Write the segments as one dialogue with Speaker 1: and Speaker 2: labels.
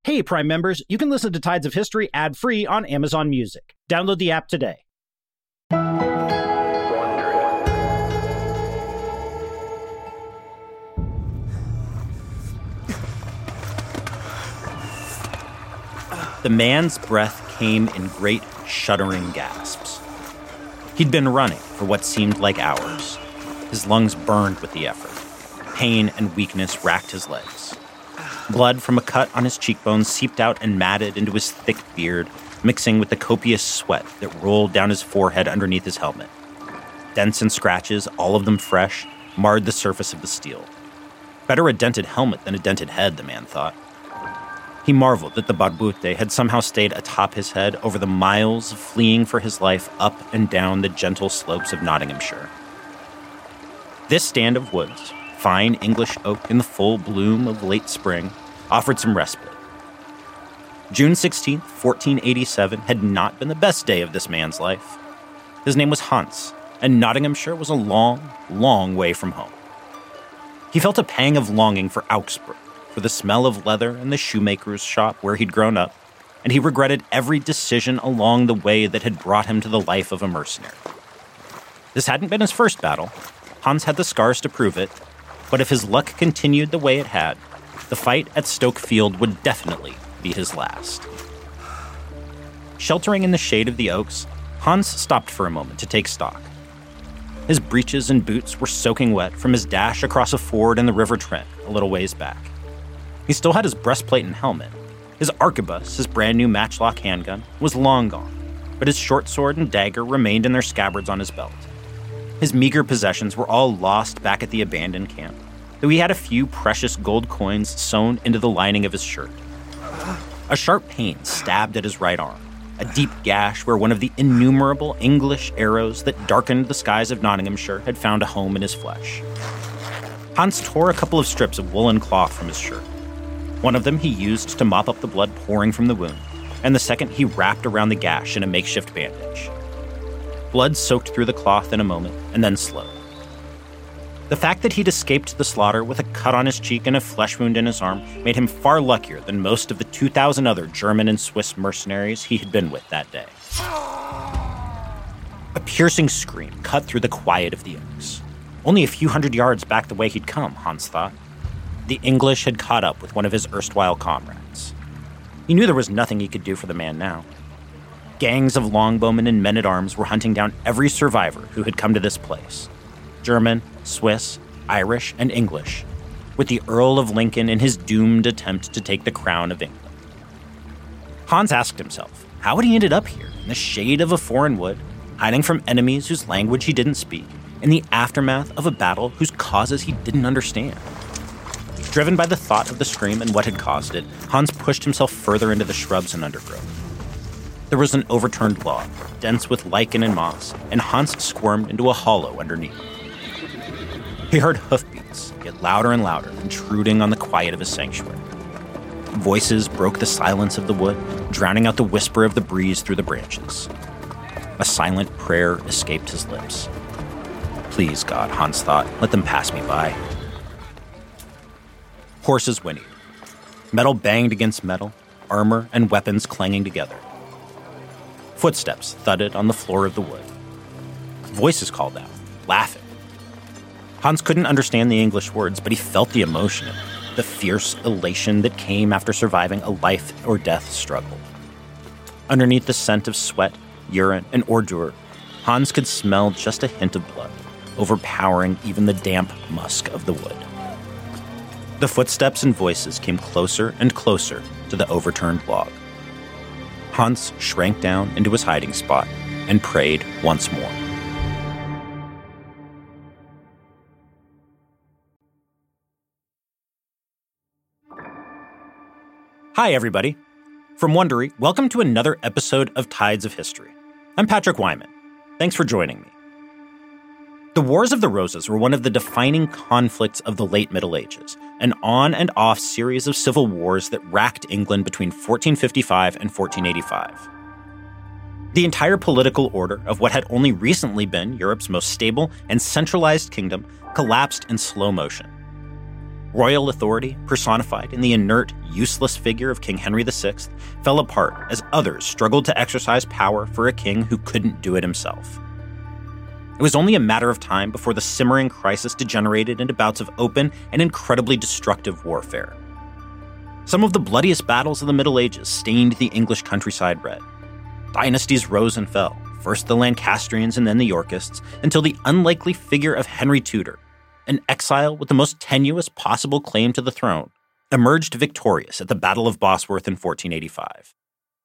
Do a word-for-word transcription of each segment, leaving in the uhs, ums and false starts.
Speaker 1: Hey, Prime members, you can listen to Tides of History ad-free on Amazon Music. Download the app today.
Speaker 2: The man's breath came in great, shuddering gasps. He'd been running for what seemed like hours. His lungs burned with the effort. Pain and weakness racked his legs. Blood from a cut on his cheekbones seeped out and matted into his thick beard, mixing with the copious sweat that rolled down his forehead underneath his helmet. Dents and scratches, all of them fresh, marred the surface of the steel. Better a dented helmet than a dented head, the man thought. He marveled that the barbute had somehow stayed atop his head over the miles of fleeing for his life up and down the gentle slopes of Nottinghamshire. This stand of woods, fine English oak in the full bloom of late spring, offered some respite. June sixteenth, fourteen eighty-seven had not been the best day of this man's life. His name was Hans, and Nottinghamshire was a long, long way from home. He felt a pang of longing for Augsburg, for the smell of leather and the shoemaker's shop where he'd grown up, and he regretted every decision along the way that had brought him to the life of a mercenary. This hadn't been his first battle. Hans had the scars to prove it, but if his luck continued the way it had, the fight at Stoke Field would definitely be his last. Sheltering in the shade of the oaks, Hans stopped for a moment to take stock. His breeches and boots were soaking wet from his dash across a ford in the River Trent a little ways back. He still had his breastplate and helmet. His arquebus, his brand new matchlock handgun, was long gone, but his short sword and dagger remained in their scabbards on his belt. His meager possessions were all lost back at the abandoned camp, though he had a few precious gold coins sewn into the lining of his shirt. A sharp pain stabbed at his right arm, a deep gash where one of the innumerable English arrows that darkened the skies of Nottinghamshire had found a home in his flesh. Hans tore a couple of strips of woolen cloth from his shirt. One of them he used to mop up the blood pouring from the wound, and the second he wrapped around the gash in a makeshift bandage. Blood soaked through the cloth in a moment, and then slowed. The fact that he'd escaped the slaughter with a cut on his cheek and a flesh wound in his arm made him far luckier than most of the two thousand other German and Swiss mercenaries he had been with that day. A piercing scream cut through the quiet of the oaks. Only a few hundred yards back the way he'd come, Hans thought. The English had caught up with one of his erstwhile comrades. He knew there was nothing he could do for the man now. Gangs of longbowmen and men-at-arms were hunting down every survivor who had come to this place. German, Swiss, Irish, and English, with the Earl of Lincoln in his doomed attempt to take the crown of England. Hans asked himself, how had he ended up here, in the shade of a foreign wood, hiding from enemies whose language he didn't speak, in the aftermath of a battle whose causes he didn't understand? Driven by the thought of the scream and what had caused it, Hans pushed himself further into the shrubs and undergrowth. There was an overturned log, dense with lichen and moss, and Hans squirmed into a hollow underneath. He heard hoofbeats get louder and louder, intruding on the quiet of his sanctuary. Voices broke the silence of the wood, drowning out the whisper of the breeze through the branches. A silent prayer escaped his lips. Please, God, Hans thought, let them pass me by. Horses whinnied. Metal banged against metal, armor and weapons clanging together. Footsteps thudded on the floor of the wood. Voices called out, laughing. Hans couldn't understand the English words, but he felt the emotion of it, the fierce elation that came after surviving a life-or-death struggle. Underneath the scent of sweat, urine, and ordure, Hans could smell just a hint of blood, overpowering even the damp musk of the wood. The footsteps and voices came closer and closer to the overturned log. Hans shrank down into his hiding spot and prayed once more. Hi, everybody. From Wondery, welcome to another episode of Tides of History. I'm Patrick Wyman. Thanks for joining me. The Wars of the Roses were one of the defining conflicts of the late Middle Ages, an on-and-off series of civil wars that racked England between fourteen fifty-five and fourteen eighty-five. The entire political order of what had only recently been Europe's most stable and centralized kingdom collapsed in slow motion. Royal authority, personified in the inert, useless figure of King Henry the Sixth, fell apart as others struggled to exercise power for a king who couldn't do it himself. It was only a matter of time before the simmering crisis degenerated into bouts of open and incredibly destructive warfare. Some of the bloodiest battles of the Middle Ages stained the English countryside red. Dynasties rose and fell, first the Lancastrians and then the Yorkists, until the unlikely figure of Henry Tudor, an exile with the most tenuous possible claim to the throne, emerged victorious at the Battle of Bosworth in fourteen eighty-five.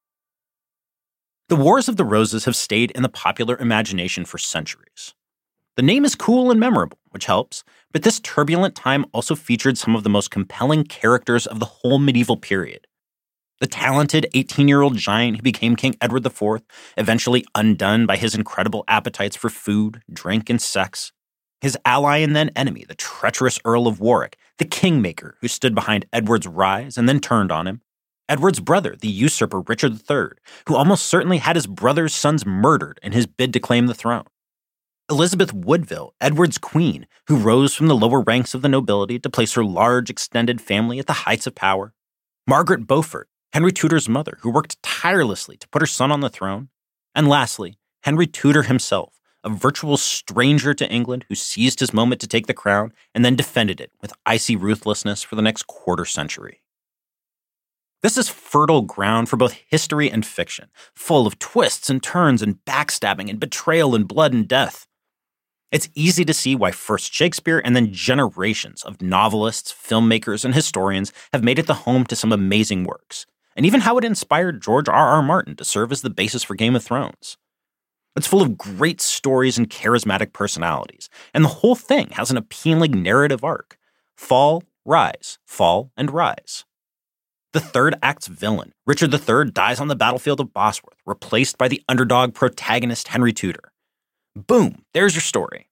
Speaker 2: The Wars of the Roses have stayed in the popular imagination for centuries. The name is cool and memorable, which helps, but this turbulent time also featured some of the most compelling characters of the whole medieval period. The talented eighteen-year-old giant who became King Edward the Fourth, eventually undone by his incredible appetites for food, drink, and sex. His ally and then enemy, the treacherous Earl of Warwick, the kingmaker who stood behind Edward's rise and then turned on him. Edward's brother, the usurper Richard the Third, who almost certainly had his brother's sons murdered in his bid to claim the throne. Elizabeth Woodville, Edward's queen, who rose from the lower ranks of the nobility to place her large extended family at the heights of power. Margaret Beaufort, Henry Tudor's mother, who worked tirelessly to put her son on the throne. And lastly, Henry Tudor himself, a virtual stranger to England who seized his moment to take the crown and then defended it with icy ruthlessness for the next quarter century. This is fertile ground for both history and fiction, full of twists and turns and backstabbing and betrayal and blood and death. It's easy to see why first Shakespeare and then generations of novelists, filmmakers, and historians have made it the home to some amazing works, and even how it inspired George R R. Martin to serve as the basis for Game of Thrones. It's full of great stories and charismatic personalities, and the whole thing has an appealing narrative arc. Fall, rise, fall, and rise. The third act's villain, Richard the Third, dies on the battlefield of Bosworth, replaced by the underdog protagonist Henry Tudor. Boom, there's your story.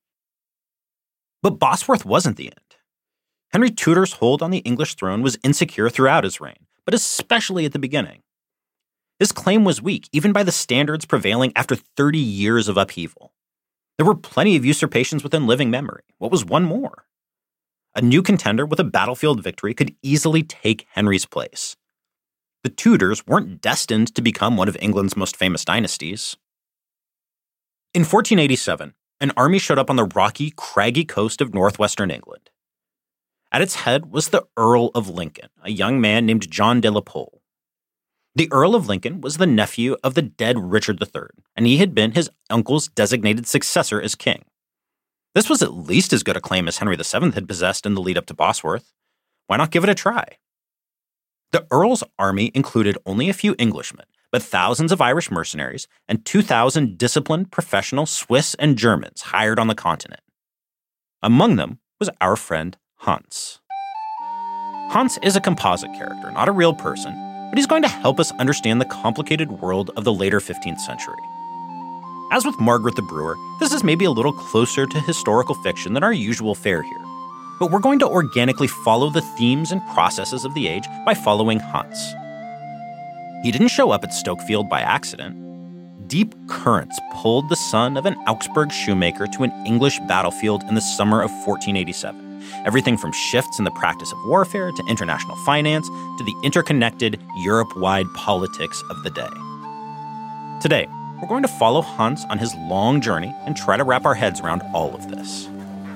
Speaker 2: But Bosworth wasn't the end. Henry Tudor's hold on the English throne was insecure throughout his reign, but especially at the beginning. His claim was weak, even by the standards prevailing after thirty years of upheaval. There were plenty of usurpations within living memory. What was one more? A new contender with a battlefield victory could easily take Henry's place. The Tudors weren't destined to become one of England's most famous dynasties. In fourteen eighty-seven, an army showed up on the rocky, craggy coast of northwestern England. At its head was the Earl of Lincoln, a young man named John de la Pole. The Earl of Lincoln was the nephew of the dead Richard the Third, and he had been his uncle's designated successor as king. This was at least as good a claim as Henry the Seventh had possessed in the lead up to Bosworth. Why not give it a try? The Earl's army included only a few Englishmen, but thousands of Irish mercenaries and two thousand disciplined professional Swiss and Germans hired on the continent. Among them was our friend Hans. Hans is a composite character, not a real person, but he's going to help us understand the complicated world of the later fifteenth century. As with Margaret the Brewer, this is maybe a little closer to historical fiction than our usual fare here, but we're going to organically follow the themes and processes of the age by following Hans. He didn't show up at Stokefield by accident. Deep currents pulled the son of an Augsburg shoemaker to an English battlefield in the summer of fourteen eighty-seven. Everything from shifts in the practice of warfare to international finance to the interconnected Europe-wide politics of the day. Today, we're going to follow Hans on his long journey and try to wrap our heads around all of this.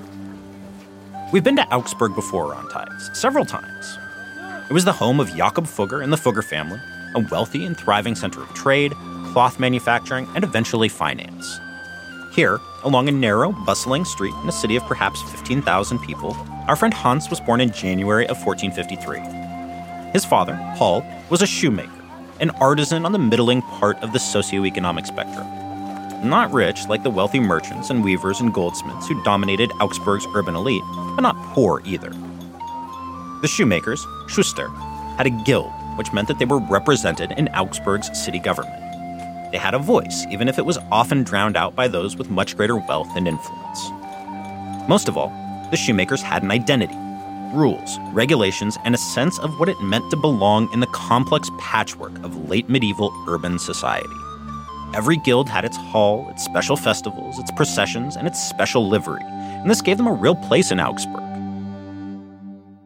Speaker 2: We've been to Augsburg before on Tides, several times. It was the home of Jakob Fugger and the Fugger family, a wealthy and thriving center of trade, cloth manufacturing, and eventually finance. Here, along a narrow, bustling street in a city of perhaps fifteen thousand people, our friend Hans was born in January of fourteen fifty-three. His father, Paul, was a shoemaker, an artisan on the middling part of the socioeconomic spectrum. Not rich like the wealthy merchants and weavers and goldsmiths who dominated Augsburg's urban elite, but not poor either. The shoemakers, Schuster, had a guild, which meant that they were represented in Augsburg's city government. They had a voice, even if it was often drowned out by those with much greater wealth and influence. Most of all, the shoemakers had an identity, rules, regulations, and a sense of what it meant to belong in the complex patchwork of late medieval urban society. Every guild had its hall, its special festivals, its processions, and its special livery, and this gave them a real place in Augsburg.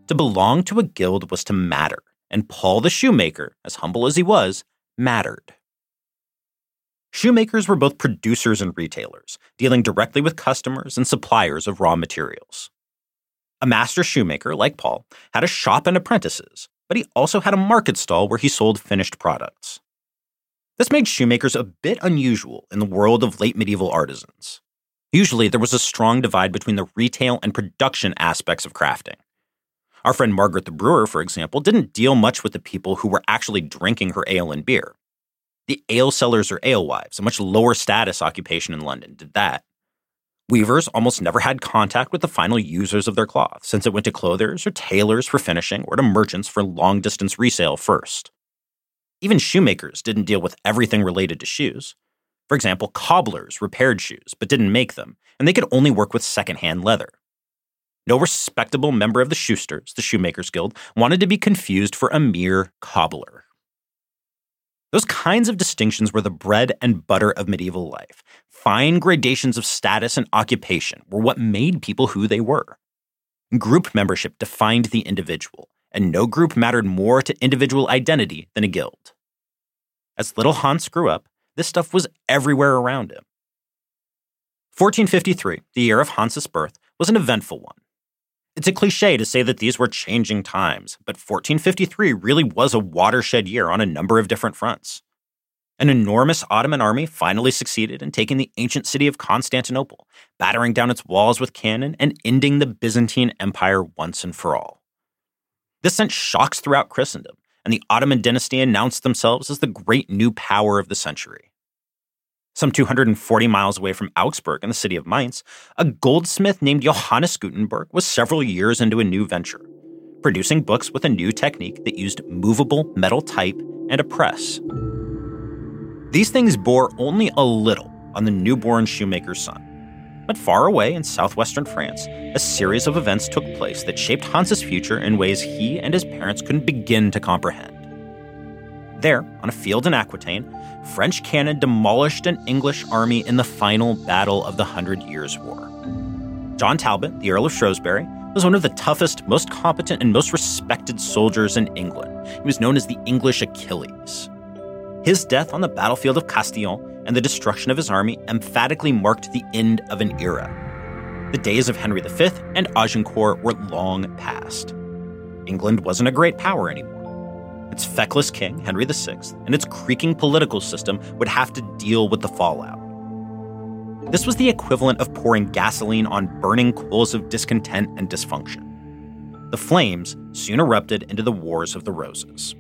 Speaker 2: To belong to a guild was to matter, and Paul the shoemaker, as humble as he was, mattered. Shoemakers were both producers and retailers, dealing directly with customers and suppliers of raw materials. A master shoemaker, like Paul, had a shop and apprentices, but he also had a market stall where he sold finished products. This made shoemakers a bit unusual in the world of late medieval artisans. Usually, there was a strong divide between the retail and production aspects of crafting. Our friend Margaret the Brewer, for example, didn't deal much with the people who were actually drinking her ale and beer. The ale sellers or alewives, a much lower status occupation in London, did that. Weavers almost never had contact with the final users of their cloth, since it went to clothers or tailors for finishing or to merchants for long-distance resale first. Even shoemakers didn't deal with everything related to shoes. For example, cobblers repaired shoes but didn't make them, and they could only work with second-hand leather. No respectable member of the Shoesters, the Shoemakers Guild, wanted to be confused for a mere cobbler. Those kinds of distinctions were the bread and butter of medieval life. Fine gradations of status and occupation were what made people who they were. Group membership defined the individual, and no group mattered more to individual identity than a guild. As little Hans grew up, this stuff was everywhere around him. fourteen fifty-three, the year of Hans's birth, was an eventful one. It's a cliche to say that these were changing times, but fourteen fifty-three really was a watershed year on a number of different fronts. An enormous Ottoman army finally succeeded in taking the ancient city of Constantinople, battering down its walls with cannon and ending the Byzantine Empire once and for all. This sent shocks throughout Christendom, and the Ottoman dynasty announced themselves as the great new power of the century. Some two hundred forty miles away from Augsburg in the city of Mainz, a goldsmith named Johannes Gutenberg was several years into a new venture, producing books with a new technique that used movable metal type and a press. These things bore only a little on the newborn shoemaker's son. But far away in southwestern France, a series of events took place that shaped Hans's future in ways he and his parents couldn't begin to comprehend. There, on a field in Aquitaine, French cannon demolished an English army in the final battle of the Hundred Years' War. John Talbot, the Earl of Shrewsbury, was one of the toughest, most competent, and most respected soldiers in England. He was known as the English Achilles. His death on the battlefield of Castillon and the destruction of his army emphatically marked the end of an era. The days of Henry the Fifth and Agincourt were long past. England wasn't a great power anymore. Its feckless king, Henry the Sixth, and its creaking political system would have to deal with the fallout. This was the equivalent of pouring gasoline on burning coals of discontent and dysfunction. The flames soon erupted into the Wars of the Roses.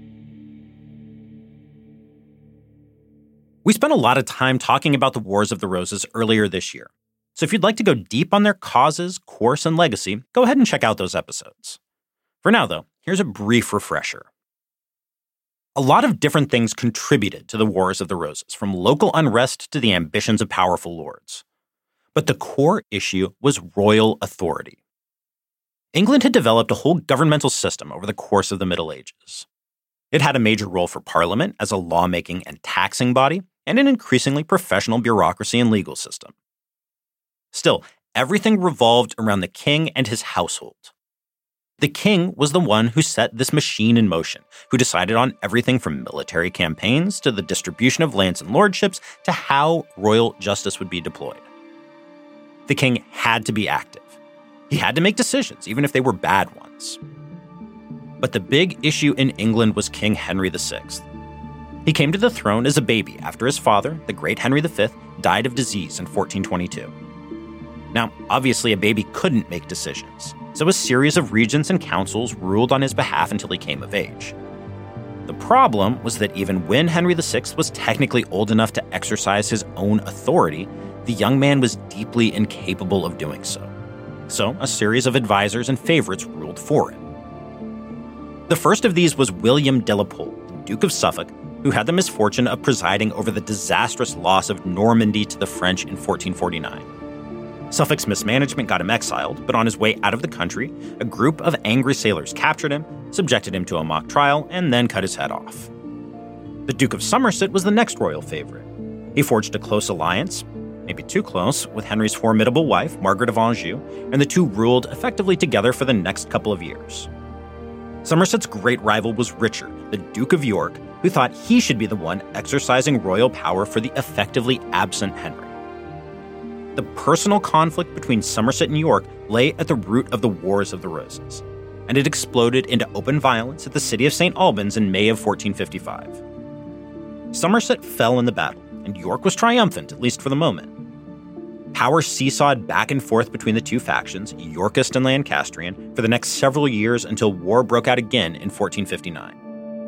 Speaker 2: We spent a lot of time talking about the Wars of the Roses earlier this year, so if you'd like to go deep on their causes, course, and legacy, go ahead and check out those episodes. For now, though, here's a brief refresher. A lot of different things contributed to the Wars of the Roses, from local unrest to the ambitions of powerful lords. But the core issue was royal authority. England had developed a whole governmental system over the course of the Middle Ages. It had a major role for Parliament as a lawmaking and taxing body, and an increasingly professional bureaucracy and legal system. Still, everything revolved around the king and his household. The king was the one who set this machine in motion, who decided on everything from military campaigns to the distribution of lands and lordships to how royal justice would be deployed. The king had to be active. He had to make decisions, even if they were bad ones. But the big issue in England was King Henry the Sixth. He came to the throne as a baby after his father, the great Henry the Fifth, died of disease in fourteen twenty-two. Now, obviously a baby couldn't make decisions, so a series of regents and councils ruled on his behalf until he came of age. The problem was that even when Henry the Sixth was technically old enough to exercise his own authority, the young man was deeply incapable of doing so. So a series of advisors and favorites ruled for him. The first of these was William de la Pole, Duke of Suffolk, who had the misfortune of presiding over the disastrous loss of Normandy to the French in fourteen forty-nine. Suffolk's mismanagement got him exiled, but on his way out of the country, a group of angry sailors captured him, subjected him to a mock trial, and then cut his head off. The Duke of Somerset was the next royal favorite. He forged a close alliance, maybe too close, with Henry's formidable wife, Margaret of Anjou, and the two ruled effectively together for the next couple of years. Somerset's great rival was Richard, the Duke of York, who thought he should be the one exercising royal power for the effectively absent Henry. The personal conflict between Somerset and York lay at the root of the Wars of the Roses, and it exploded into open violence at the city of Saint Albans in May of fourteen fifty-five. Somerset fell in the battle, and York was triumphant, at least for the moment. Power seesawed back and forth between the two factions, Yorkist and Lancastrian, for the next several years until war broke out again in fourteen fifty-nine.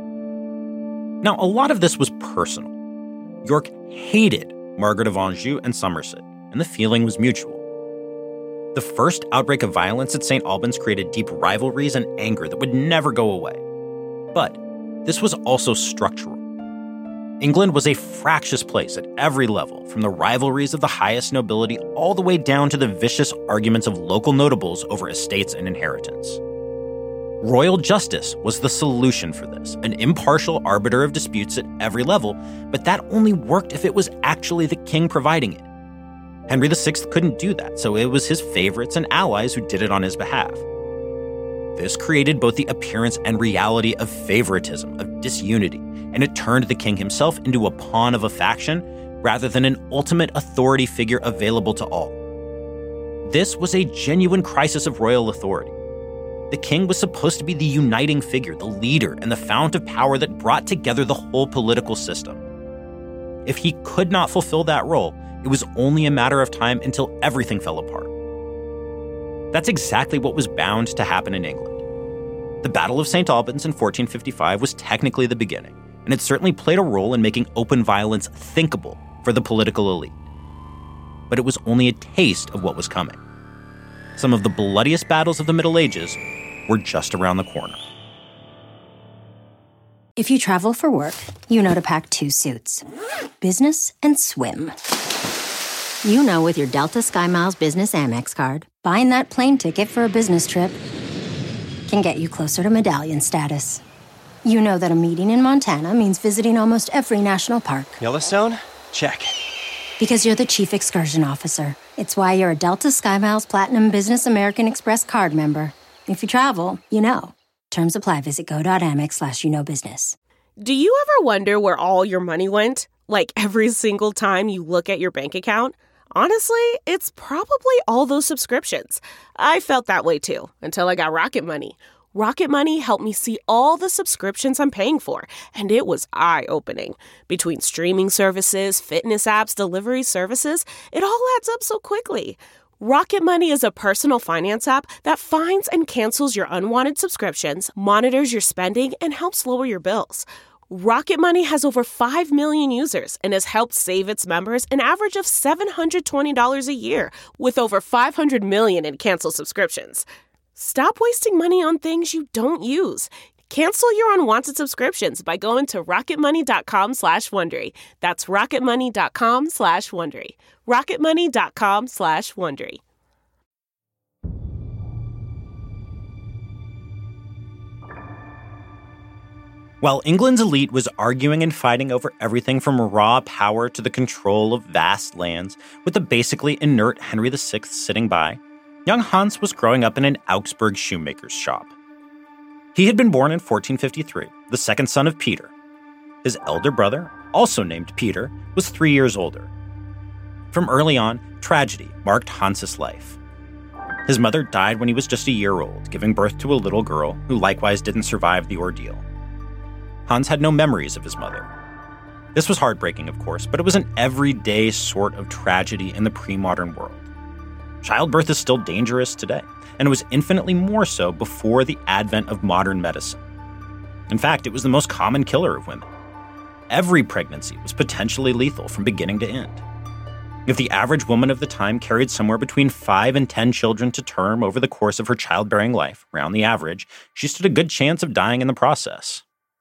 Speaker 2: Now, a lot of this was personal. York hated Margaret of Anjou and Somerset, and the feeling was mutual. The first outbreak of violence at Saint Albans created deep rivalries and anger that would never go away. But this was also structural. England was a fractious place at every level, from the rivalries of the highest nobility all the way down to the vicious arguments of local notables over estates and inheritance. Royal justice was the solution for this, an impartial arbiter of disputes at every level, but that only worked if it was actually the king providing it. Henry the Sixth couldn't do that, so it was his favorites and allies who did it on his behalf. This created both the appearance and reality of favoritism, of disunity, and it turned the king himself into a pawn of a faction rather than an ultimate authority figure available to all. This was a genuine crisis of royal authority. The king was supposed to be the uniting figure, the leader, and the fount of power that brought together the whole political system. If he could not fulfill that role, it was only a matter of time until everything fell apart. That's exactly what was bound to happen in England. The Battle of Saint Albans in fourteen fifty-five was technically the beginning, and it certainly played a role in making open violence thinkable for the political elite. But it was only a taste of what was coming. Some of the bloodiest battles of the Middle Ages were just around the corner.
Speaker 3: If you travel for work, you know to pack two suits. Business and swim. You know with your Delta SkyMiles Business Amex card, buying that plane ticket for a business trip can get you closer to medallion status. You know that a meeting in Montana means visiting almost every national park.
Speaker 4: Yellowstone? Check.
Speaker 3: Because you're the chief excursion officer. It's why you're a Delta SkyMiles Platinum Business American Express card member. If you travel, you know. Terms apply. Visit go.amex slash you know business.
Speaker 5: Do you ever wonder where all your money went? Like every single time you look at your bank account? Honestly, it's probably all those subscriptions. I felt that way too, until I got Rocket Money. Rocket Money helped me see all the subscriptions I'm paying for, and it was eye-opening. Between streaming services, fitness apps, delivery services, it all adds up so quickly. Rocket Money is a personal finance app that finds and cancels your unwanted subscriptions, monitors your spending, and helps lower your bills. Rocket Money has over five million users and has helped save its members an average of seven hundred twenty dollars a year, with over five hundred million in canceled subscriptions. Stop wasting money on things you don't use. Cancel your unwanted subscriptions by going to rocketmoney.com slash Wondery. That's rocketmoney.com slash Wondery. rocketmoney.com slash Wondery.
Speaker 2: While England's elite was arguing and fighting over everything from raw power to the control of vast lands, with the basically inert Henry the Sixth sitting by, young Hans was growing up in an Augsburg shoemaker's shop. He had been born in fourteen fifty-three, the second son of Peter. His elder brother, also named Peter, was three years older. From early on, tragedy marked Hans's life. His mother died when he was just a year old, giving birth to a little girl who likewise didn't survive the ordeal. Hans had no memories of his mother. This was heartbreaking, of course, but it was an everyday sort of tragedy in the pre-modern world. Childbirth is still dangerous today, and it was infinitely more so before the advent of modern medicine. In fact, it was the most common killer of women. Every pregnancy was potentially lethal from beginning to end. If the average woman of the time carried somewhere between five and ten children to term over the course of her childbearing life, round the average, she stood a good chance of dying in the process.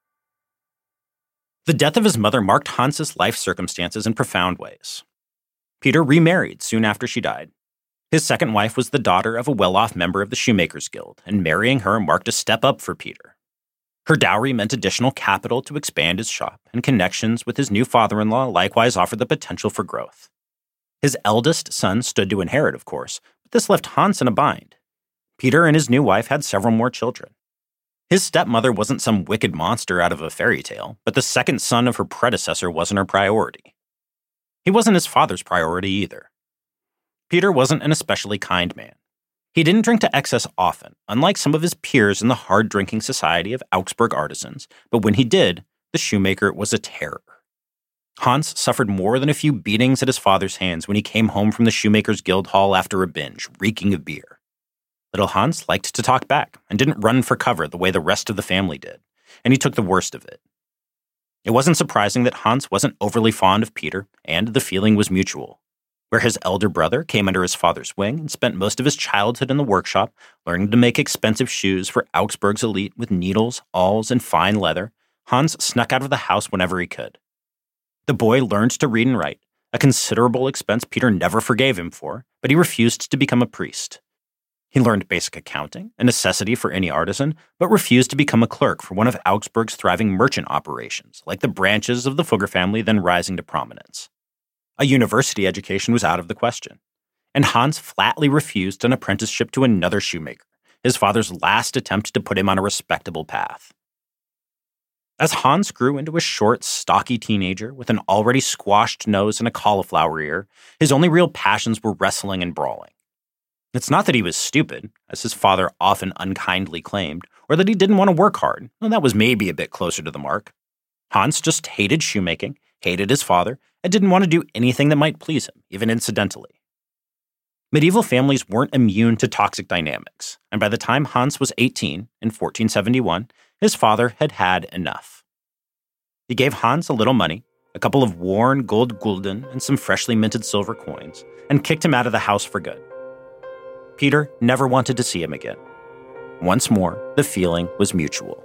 Speaker 2: The death of his mother marked Hans's life circumstances in profound ways. Peter remarried soon after she died. His second wife was the daughter of a well-off member of the Shoemakers Guild, and marrying her marked a step up for Peter. Her dowry meant additional capital to expand his shop, and connections with his new father-in-law likewise offered the potential for growth. His eldest son stood to inherit, of course, but this left Hans in a bind. Peter and his new wife had several more children. His stepmother wasn't some wicked monster out of a fairy tale, but the second son of her predecessor wasn't her priority. He wasn't his father's priority either. Peter wasn't an especially kind man. He didn't drink to excess often, unlike some of his peers in the hard-drinking society of Augsburg artisans, but when he did, the shoemaker was a terror. Hans suffered more than a few beatings at his father's hands when he came home from the shoemaker's guild hall after a binge, reeking of beer. Little Hans liked to talk back and didn't run for cover the way the rest of the family did, and he took the worst of it. It wasn't surprising that Hans wasn't overly fond of Peter, and the feeling was mutual. Where his elder brother came under his father's wing and spent most of his childhood in the workshop, learning to make expensive shoes for Augsburg's elite with needles, awls, and fine leather, Hans snuck out of the house whenever he could. The boy learned to read and write, a considerable expense Peter never forgave him for, but he refused to become a priest. He learned basic accounting, a necessity for any artisan, but refused to become a clerk for one of Augsburg's thriving merchant operations, like the branches of the Fugger family then rising to prominence. A university education was out of the question, and Hans flatly refused an apprenticeship to another shoemaker, his father's last attempt to put him on a respectable path. As Hans grew into a short, stocky teenager with an already squashed nose and a cauliflower ear, his only real passions were wrestling and brawling. It's not that he was stupid, as his father often unkindly claimed, or that he didn't want to work hard. Well, that was maybe a bit closer to the mark. Hans just hated shoemaking, hated his father, and didn't want to do anything that might please him, even incidentally. Medieval families weren't immune to toxic dynamics, and by the time Hans was eighteen, in fourteen seventy-one, his father had had enough. He gave Hans a little money, a couple of worn gold gulden and some freshly minted silver coins, and kicked him out of the house for good. Peter never wanted to see him again. Once more, the feeling was mutual.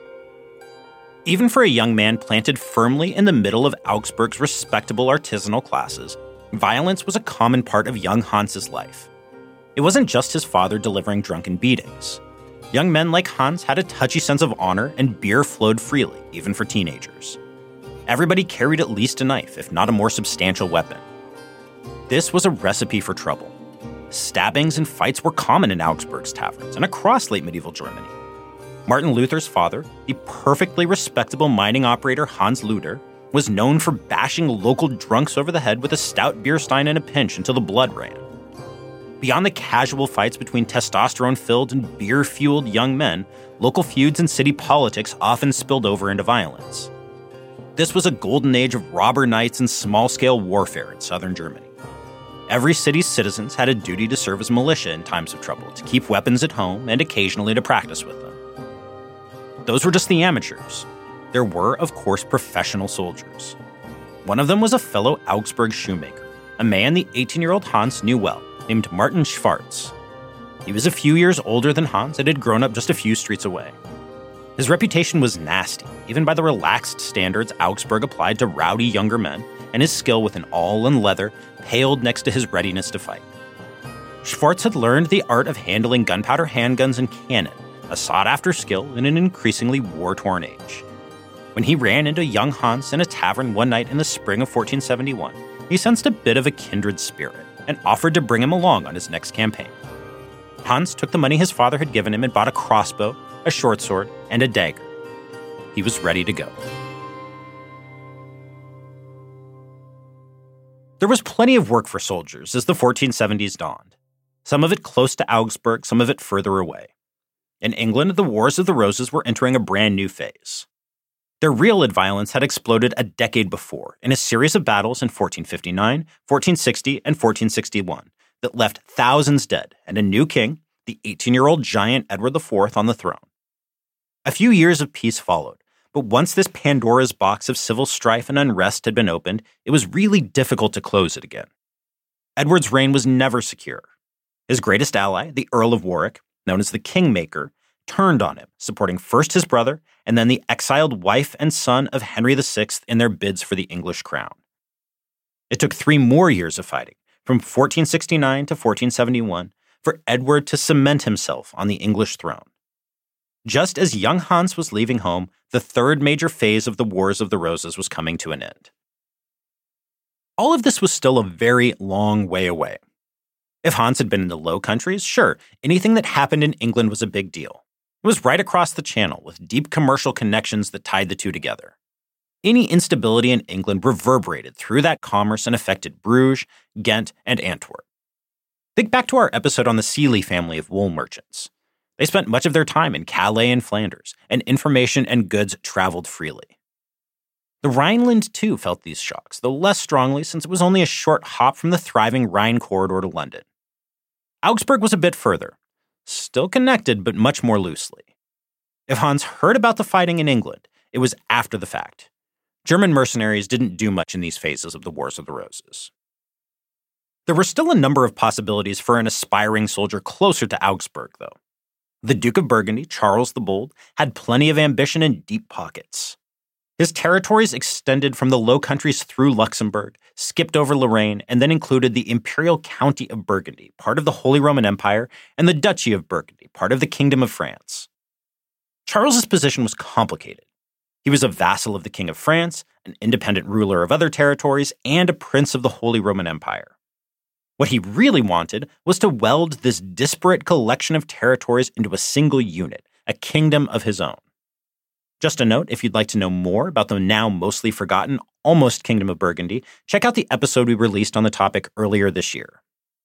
Speaker 2: Even for a young man planted firmly in the middle of Augsburg's respectable artisanal classes, violence was a common part of young Hans's life. It wasn't just his father delivering drunken beatings. Young men like Hans had a touchy sense of honor, and beer flowed freely, even for teenagers. Everybody carried at least a knife, if not a more substantial weapon. This was a recipe for trouble. Stabbings and fights were common in Augsburg's taverns and across late medieval Germany. Martin Luther's father, the perfectly respectable mining operator Hans Luther, was known for bashing local drunks over the head with a stout beer stein in a pinch until the blood ran. Beyond the casual fights between testosterone-filled and beer-fueled young men, local feuds and city politics often spilled over into violence. This was a golden age of robber knights and small-scale warfare in southern Germany. Every city's citizens had a duty to serve as militia in times of trouble, to keep weapons at home and occasionally to practice with them. Those were just the amateurs. There were, of course, professional soldiers. One of them was a fellow Augsburg shoemaker, a man the eighteen-year-old Hans knew well, named Martin Schwarz. He was a few years older than Hans and had grown up just a few streets away. His reputation was nasty, even by the relaxed standards Augsburg applied to rowdy younger men, and his skill with an awl and leather paled next to his readiness to fight. Schwarz had learned the art of handling gunpowder handguns and cannon, a sought-after skill in an increasingly war-torn age. When he ran into young Hans in a tavern one night in the spring of fourteen seventy-one, he sensed a bit of a kindred spirit and offered to bring him along on his next campaign. Hans took the money his father had given him and bought a crossbow, a short sword, and a dagger. He was ready to go. There was plenty of work for soldiers as the fourteen seventies dawned, some of it close to Augsburg, some of it further away. In England, the Wars of the Roses were entering a brand new phase. Their real violence had exploded a decade before in a series of battles in fourteen fifty-nine, fourteen sixty, and fourteen sixty-one that left thousands dead and a new king, the eighteen-year-old giant Edward the Fourth, on the throne. A few years of peace followed, but once this Pandora's box of civil strife and unrest had been opened, it was really difficult to close it again. Edward's reign was never secure. His greatest ally, the Earl of Warwick, known as the Kingmaker, turned on him, supporting first his brother and then the exiled wife and son of Henry the Sixth in their bids for the English crown. It took three more years of fighting, from fourteen sixty-nine to fourteen seventy-one, for Edward to cement himself on the English throne. Just as young Hans was leaving home, the third major phase of the Wars of the Roses was coming to an end. All of this was still a very long way away. If Hans had been in the Low Countries, sure, anything that happened in England was a big deal. It was right across the channel with deep commercial connections that tied the two together. Any instability in England reverberated through that commerce and affected Bruges, Ghent, and Antwerp. Think back to our episode on the Sealy family of wool merchants. They spent much of their time in Calais and Flanders, and information and goods traveled freely. The Rhineland, too, felt these shocks, though less strongly since it was only a short hop from the thriving Rhine corridor to London. Augsburg was a bit further, still connected but much more loosely. If Hans heard about the fighting in England, it was after the fact. German mercenaries didn't do much in these phases of the Wars of the Roses. There were still a number of possibilities for an aspiring soldier closer to Augsburg, though. The Duke of Burgundy, Charles the Bold, had plenty of ambition and deep pockets. His territories extended from the Low Countries through Luxembourg, skipped over Lorraine, and then included the Imperial County of Burgundy, part of the Holy Roman Empire, and the Duchy of Burgundy, part of the Kingdom of France. Charles's position was complicated. He was a vassal of the King of France, an independent ruler of other territories, and a prince of the Holy Roman Empire. What he really wanted was to weld this disparate collection of territories into a single unit, a kingdom of his own. Just a note, if you'd like to know more about the now mostly forgotten almost Kingdom of Burgundy, check out the episode we released on the topic earlier this year.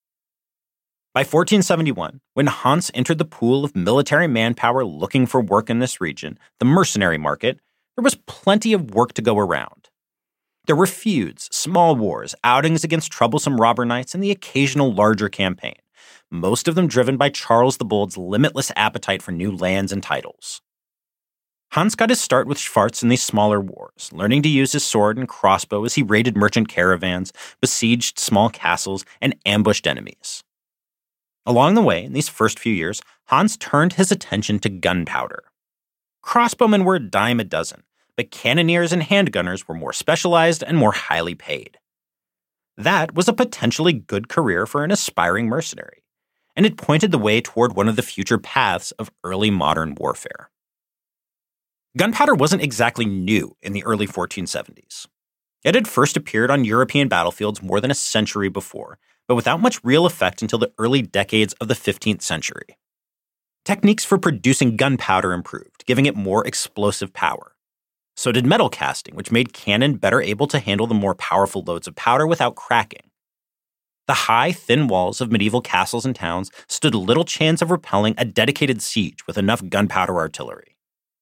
Speaker 2: By fourteen seventy-one, when Hans entered the pool of military manpower looking for work in this region, the mercenary market, there was plenty of work to go around. There were feuds, small wars, outings against troublesome robber knights, and the occasional larger campaign, most of them driven by Charles the Bold's limitless appetite for new lands and titles. Hans got his start with Schwarz in these smaller wars, learning to use his sword and crossbow as he raided merchant caravans, besieged small castles, and ambushed enemies. Along the way, in these first few years, Hans turned his attention to gunpowder. Crossbowmen were a dime a dozen, but cannoneers and handgunners were more specialized and more highly paid. That was a potentially good career for an aspiring mercenary, and it pointed the way toward one of the future paths of early modern warfare. Gunpowder wasn't exactly new in the early fourteen seventies. It had first appeared on European battlefields more than a century before, but without much real effect until the early decades of the fifteenth century. Techniques for producing gunpowder improved, giving it more explosive power. So did metal casting, which made cannon better able to handle the more powerful loads of powder without cracking. The high, thin walls of medieval castles and towns stood little chance of repelling a dedicated siege with enough gunpowder artillery.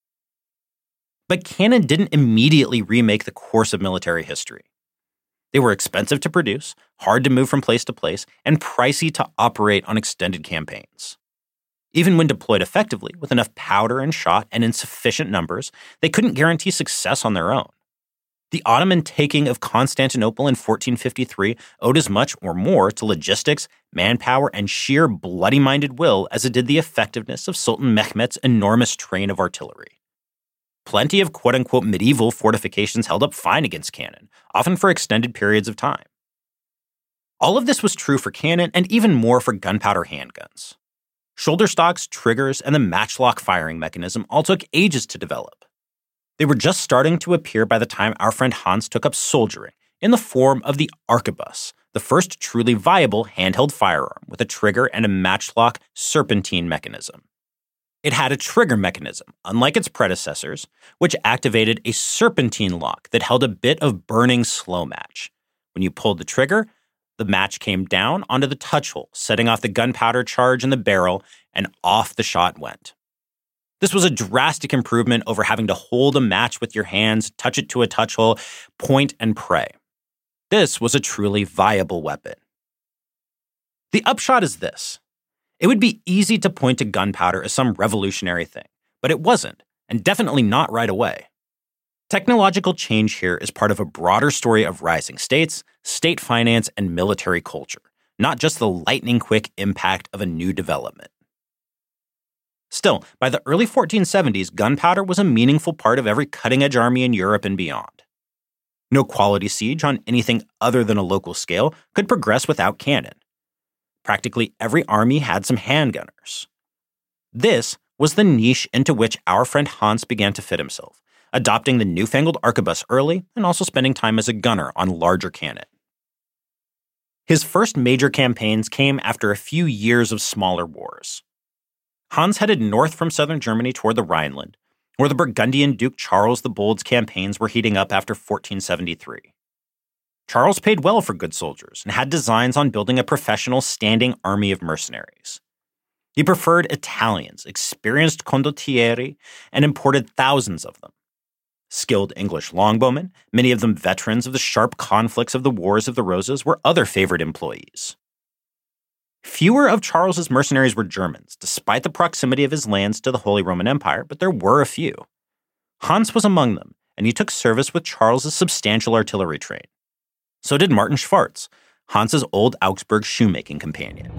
Speaker 2: But cannon didn't immediately remake the course of military history. They were expensive to produce, hard to move from place to place, and pricey to operate on extended campaigns. Even when deployed effectively, with enough powder and shot and in sufficient numbers, they couldn't guarantee success on their own. The Ottoman taking of Constantinople in fourteen fifty-three owed as much or more to logistics, manpower, and sheer bloody-minded will as it did the effectiveness of Sultan Mehmet's enormous train of artillery. Plenty of quote-unquote medieval fortifications held up fine against cannon, often for extended periods of time. All of this was true for cannon and even more for gunpowder handguns. Shoulder stocks, triggers, and the matchlock firing mechanism all took ages to develop. They were just starting to appear by the time our friend Hans took up soldiering, in the form of the arquebus, the first truly viable handheld firearm with a trigger and a matchlock serpentine mechanism. It had a trigger mechanism, unlike its predecessors, which activated a serpentine lock that held a bit of burning slow match. When you pulled the trigger, the match came down onto the touch hole, setting off the gunpowder charge in the barrel, and off the shot went. This was a drastic improvement over having to hold a match with your hands, touch it to a touch hole, point, and pray. This was a truly viable weapon. The upshot is this. It would be easy to point to gunpowder as some revolutionary thing, but it wasn't, and definitely not right away. Technological change here is part of a broader story of rising states, state finance, and military culture, not just the lightning-quick impact of a new development. Still, by the early fourteen seventies, gunpowder was a meaningful part of every cutting-edge army in Europe and beyond. No quality siege on anything other than a local scale could progress without cannon. Practically every army had some handgunners. This was the niche into which our friend Hans began to fit himself, adopting the newfangled arquebus early and also spending time as a gunner on larger cannon. His first major campaigns came after a few years of smaller wars. Hans headed north from southern Germany toward the Rhineland, where the Burgundian Duke Charles the Bold's campaigns were heating up after fourteen seventy-three. Charles paid well for good soldiers and had designs on building a professional standing army of mercenaries. He preferred Italians, experienced condottieri, and imported thousands of them. Skilled English longbowmen, many of them veterans of the sharp conflicts of the Wars of the Roses, were other favored employees. Fewer of Charles's mercenaries were Germans, despite the proximity of his lands to the Holy Roman Empire, but there were a few. Hans was among them, and he took service with Charles's substantial artillery train. So did Martin Schwarz, Hans's old Augsburg shoemaking companion.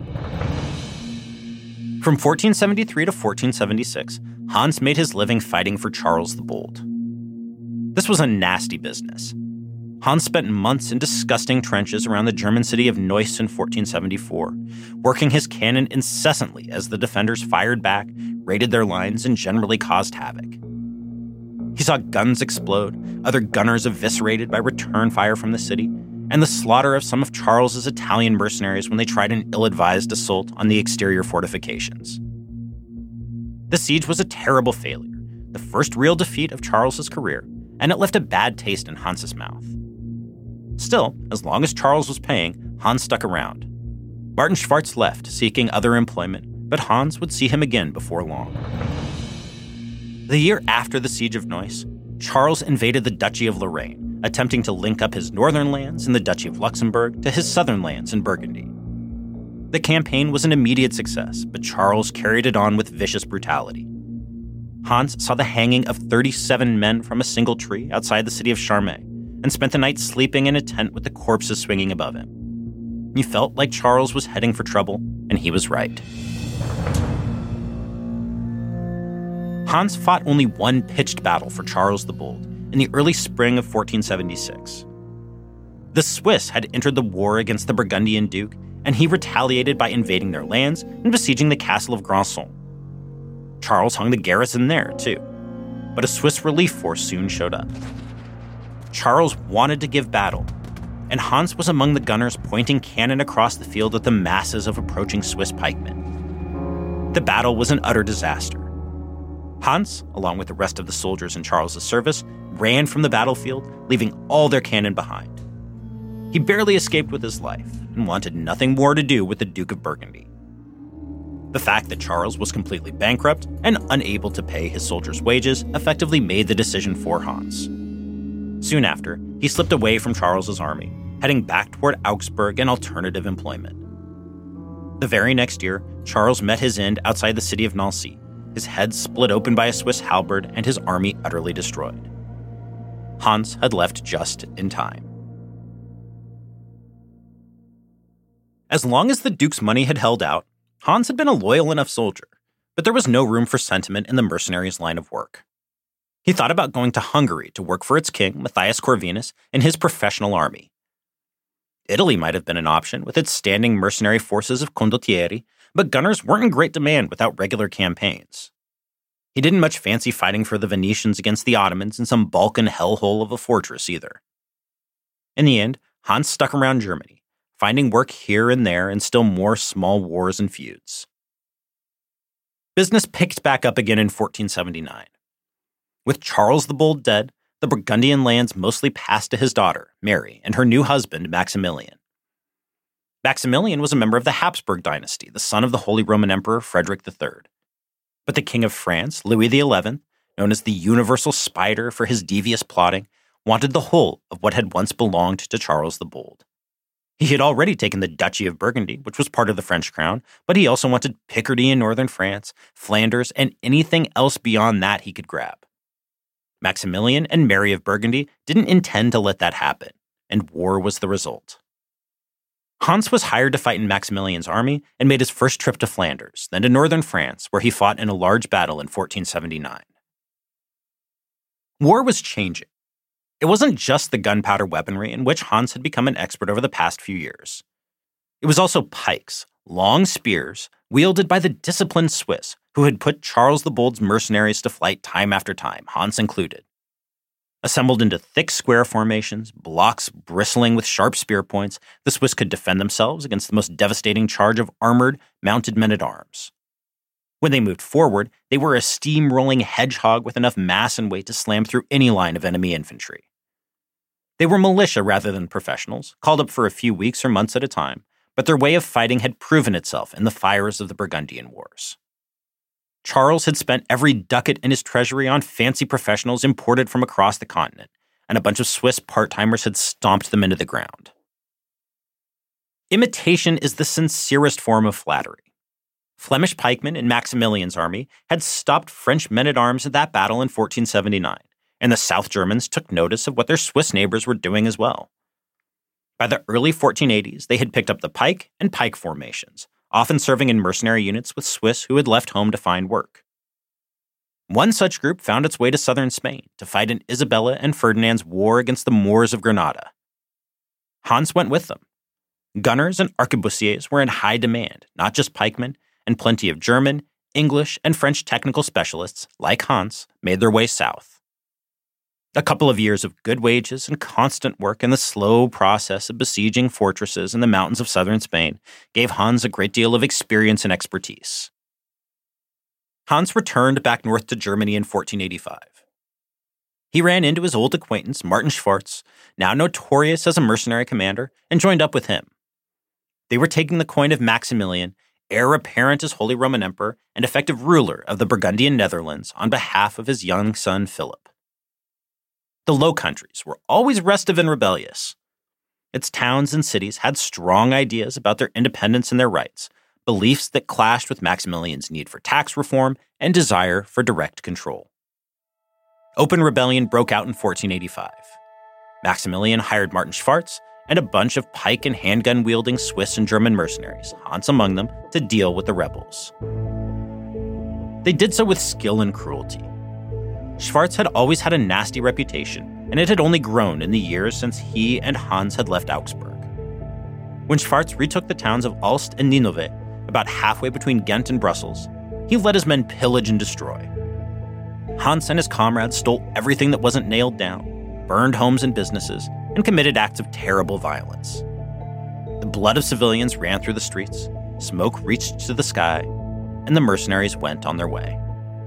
Speaker 2: From fourteen seventy-three to fourteen seventy-six, Hans made his living fighting for Charles the Bold. This was a nasty business. Hans spent months in disgusting trenches around the German city of Neuss in fourteen seventy-four, working his cannon incessantly as the defenders fired back, raided their lines, and generally caused havoc. He saw guns explode, other gunners eviscerated by return fire from the city, and the slaughter of some of Charles's Italian mercenaries when they tried an ill-advised assault on the exterior fortifications. The siege was a terrible failure, the first real defeat of Charles's career, and it left a bad taste in Hans's mouth. Still, as long as Charles was paying, Hans stuck around. Martin Schwarz left, seeking other employment, but Hans would see him again before long. The year after the Siege of Neuss, Charles invaded the Duchy of Lorraine, attempting to link up his northern lands in the Duchy of Luxembourg to his southern lands in Burgundy. The campaign was an immediate success, but Charles carried it on with vicious brutality. Hans saw the hanging of thirty-seven men from a single tree outside the city of Charmey and spent the night sleeping in a tent with the corpses swinging above him. He felt like Charles was heading for trouble, and he was right. Hans fought only one pitched battle for Charles the Bold in the early spring of fourteen seventy-six. The Swiss had entered the war against the Burgundian Duke, and he retaliated by invading their lands and besieging the castle of Grandson. Charles hung the garrison there, too, but a Swiss relief force soon showed up. Charles wanted to give battle, and Hans was among the gunners pointing cannon across the field at the masses of approaching Swiss pikemen. The battle was an utter disaster. Hans, along with the rest of the soldiers in Charles's service, ran from the battlefield, leaving all their cannon behind. He barely escaped with his life and wanted nothing more to do with the Duke of Burgundy. The fact that Charles was completely bankrupt and unable to pay his soldiers' wages effectively made the decision for Hans. Soon after, he slipped away from Charles's army, heading back toward Augsburg and alternative employment. The very next year, Charles met his end outside the city of Nancy, his head split open by a Swiss halberd and his army utterly destroyed. Hans had left just in time. As long as the Duke's money had held out, Hans had been a loyal enough soldier, but there was no room for sentiment in the mercenaries' line of work. He thought about going to Hungary to work for its king, Matthias Corvinus, and his professional army. Italy might have been an option with its standing mercenary forces of condottieri, but gunners weren't in great demand without regular campaigns. He didn't much fancy fighting for the Venetians against the Ottomans in some Balkan hellhole of a fortress either. In the end, Hans stuck around Germany, finding work here and there in still more small wars and feuds. Business picked back up again in fourteen seventy-nine. With Charles the Bold dead, the Burgundian lands mostly passed to his daughter, Mary, and her new husband, Maximilian. Maximilian was a member of the Habsburg dynasty, the son of the Holy Roman Emperor Frederick the Third. But the King of France, Louis the Eleventh, known as the Universal Spider for his devious plotting, wanted the whole of what had once belonged to Charles the Bold. He had already taken the Duchy of Burgundy, which was part of the French crown, but he also wanted Picardy in northern France, Flanders, and anything else beyond that he could grab. Maximilian and Mary of Burgundy didn't intend to let that happen, and war was the result. Hans was hired to fight in Maximilian's army and made his first trip to Flanders, then to northern France, where he fought in a large battle in fourteen seventy-nine. War was changing. It wasn't just the gunpowder weaponry in which Hans had become an expert over the past few years. It was also pikes, long spears, wielded by the disciplined Swiss, who had put Charles the Bold's mercenaries to flight time after time, Hans included. Assembled into thick square formations, blocks bristling with sharp spear points, the Swiss could defend themselves against the most devastating charge of armored, mounted men-at-arms. When they moved forward, they were a steam-rolling hedgehog with enough mass and weight to slam through any line of enemy infantry. They were militia rather than professionals, called up for a few weeks or months at a time, but their way of fighting had proven itself in the fires of the Burgundian Wars. Charles had spent every ducat in his treasury on fancy professionals imported from across the continent, and a bunch of Swiss part-timers had stomped them into the ground. Imitation is the sincerest form of flattery. Flemish pikemen in Maximilian's army had stopped French men-at-arms at that battle in fourteen seventy-nine, and the South Germans took notice of what their Swiss neighbors were doing as well. By the early fourteen eighties, they had picked up the pike and pike formations, often serving in mercenary units with Swiss who had left home to find work. One such group found its way to southern Spain to fight in Isabella and Ferdinand's war against the Moors of Granada. Hans went with them. Gunners and arquebusiers were in high demand, not just pikemen, and plenty of German, English, and French technical specialists, like Hans, made their way south. A couple of years of good wages and constant work in the slow process of besieging fortresses in the mountains of southern Spain gave Hans a great deal of experience and expertise. Hans returned back north to Germany in fourteen eighty-five. He ran into his old acquaintance, Martin Schwarz, now notorious as a mercenary commander, and joined up with him. They were taking the coin of Maximilian, heir apparent as Holy Roman Emperor and effective ruler of the Burgundian Netherlands, on behalf of his young son Philip. The Low Countries were always restive and rebellious. Its towns and cities had strong ideas about their independence and their rights, beliefs that clashed with Maximilian's need for tax reform and desire for direct control. Open rebellion broke out in fourteen eighty-five. Maximilian hired Martin Schwarz and a bunch of pike and handgun-wielding Swiss and German mercenaries, Hans among them, to deal with the rebels. They did so with skill and cruelty. Schwarz had always had a nasty reputation, and it had only grown in the years since he and Hans had left Augsburg. When Schwarz retook the towns of Aalst and Ninove, about halfway between Ghent and Brussels, he let his men pillage and destroy. Hans and his comrades stole everything that wasn't nailed down, burned homes and businesses, and committed acts of terrible violence. The blood of civilians ran through the streets, smoke reached to the sky, and the mercenaries went on their way.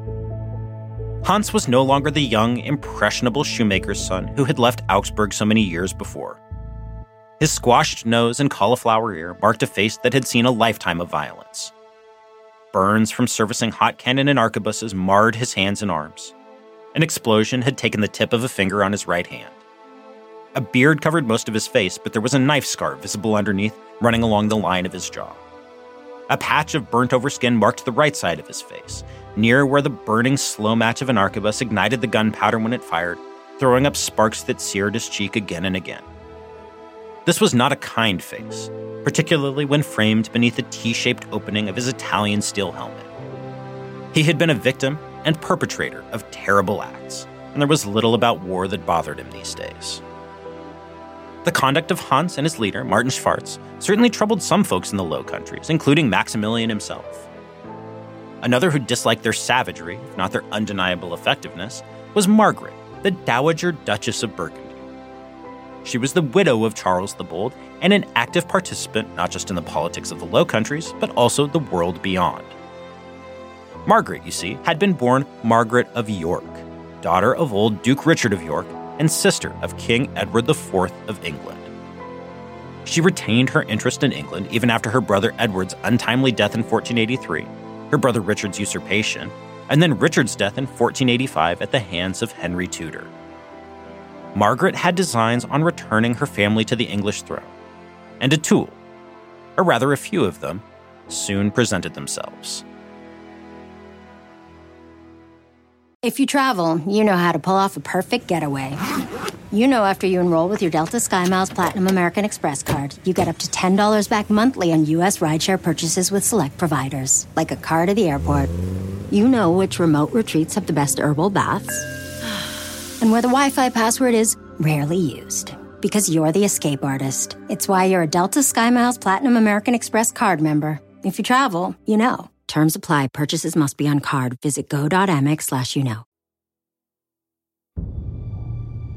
Speaker 2: Hans was no longer the young, impressionable shoemaker's son who had left Augsburg so many years before. His squashed nose and cauliflower ear marked a face that had seen a lifetime of violence. Burns from servicing hot cannon and arquebuses marred his hands and arms. An explosion had taken the tip of a finger on his right hand. A beard covered most of his face, but there was a knife scar visible underneath, running along the line of his jaw. A patch of burnt-over skin marked the right side of his face, near where the burning slow match of an arquebus ignited the gunpowder when it fired, throwing up sparks that seared his cheek again and again. This was not a kind face, particularly when framed beneath the T-shaped opening of his Italian steel helmet. He had been a victim and perpetrator of terrible acts, and there was little about war that bothered him these days. The conduct of Hans and his leader, Martin Schwarz, certainly troubled some folks in the Low Countries, including Maximilian himself. Another who disliked their savagery, if not their undeniable effectiveness, was Margaret, the Dowager Duchess of Burgundy. She was the widow of Charles the Bold and an active participant not just in the politics of the Low Countries, but also the world beyond. Margaret, you see, had been born Margaret of York, daughter of old Duke Richard of York and sister of King Edward the Fourth of England. She retained her interest in England even after her brother Edward's untimely death in fourteen eighty-three, her brother Richard's usurpation, and then Richard's death in fourteen eighty-five at the hands of Henry Tudor. Margaret had designs on returning her family to the English throne, and a tool, or rather a few of them, soon presented themselves.
Speaker 3: If you travel, you know how to pull off a perfect getaway. You know after you enroll with your Delta SkyMiles Platinum American Express card, you get up to ten dollars back monthly on U S rideshare purchases with select providers, like a car to the airport. You know which remote retreats have the best herbal baths, and where the Wi-Fi password is rarely used. Because you're the escape artist. It's why you're a Delta SkyMiles Platinum American Express card member. If you travel, you know. Terms apply. Purchases must be on card. Visit go.amex slash you know.